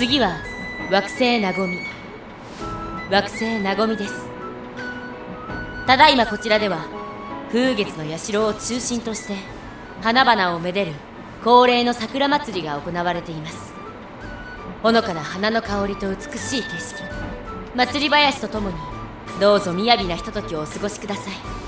次は惑星なごみ。惑星なごみです。ただいまこちらでは風月の社を中心として花々をめでる恒例の桜祭りが行われています。ほのかな花の香りと美しい景色、祭り林とともにどうぞ雅なひとときをお過ごしください。